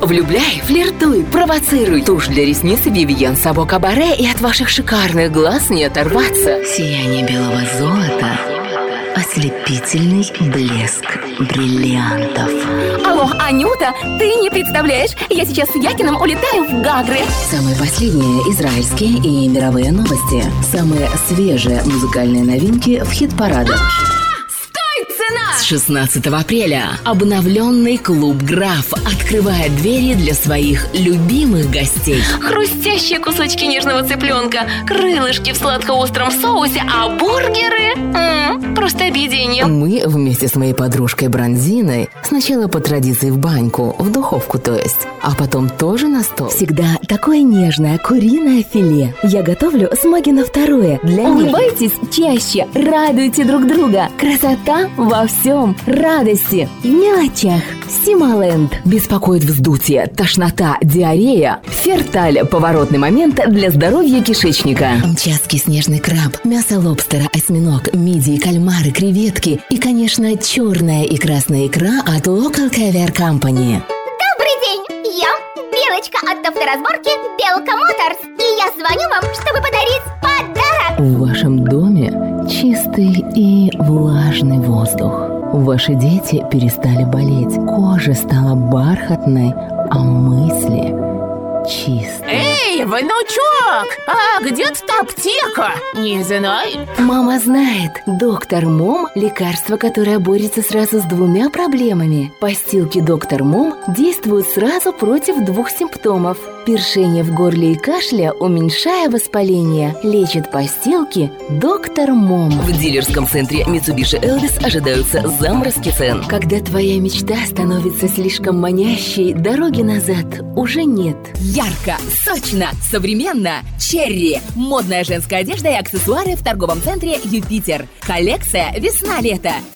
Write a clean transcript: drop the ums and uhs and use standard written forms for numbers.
Влюбляй, флиртуй, провоцируй. Тушь для ресниц Vivienne Sabo Cabaret, и от ваших шикарных глаз не оторваться. Сияние белого золота, ослепительный блеск бриллиантов. Алло, Анюта, ты не представляешь, я сейчас с Якиным улетаю в Гагры. Самые последние израильские и мировые новости. Самые свежие музыкальные новинки в хит-парадах. С 16 апреля обновленный клуб «Граф» открывает двери для своих любимых гостей. Хрустящие кусочки нежного цыпленка, крылышки в сладко-остром соусе, а бургеры просто объедение. Мы вместе с моей подружкой Бронзиной сначала по традиции в баньку, в духовку то есть, а потом тоже на стол. Всегда такое нежное куриное филе. Я готовлю смаги на второе для них. Улыбайтесь чаще, радуйте друг друга. Красота во всем, радости в мелочах. Сималенд. Беспокоит вздутие, тошнота, диарея. Ферталь – поворотный момент для здоровья кишечника. Камчатский снежный краб, мясо лобстера, осьминог, мидии, кальмары, креветки и, конечно, черная и красная икра от Local Caviar Company. Добрый день! Я Белочка от авторазборки Белка Моторс. И я звоню вам, чтобы подарить подарок. В вашем доме чистый и влажный воздух. Ваши дети перестали болеть, кожа стала бархатной, а мысли чистые. Эй, внучок, а где тут аптека? Не знаю. Мама знает. Доктор Мом – лекарство, которое борется сразу с двумя проблемами. Постилки Доктор Мом действуют сразу против двух симптомов. Першение в горле и кашля, уменьшая воспаление. Лечит постилки Доктор Мом. В дилерском центре Mitsubishi Elvis ожидаются заморозки цен. Когда твоя мечта становится слишком манящей, дороги назад уже нет. Ярко, сочно, современно. Черри. Модная женская одежда и аксессуары в торговом центре «Юпитер». Коллекция «Весна-лето».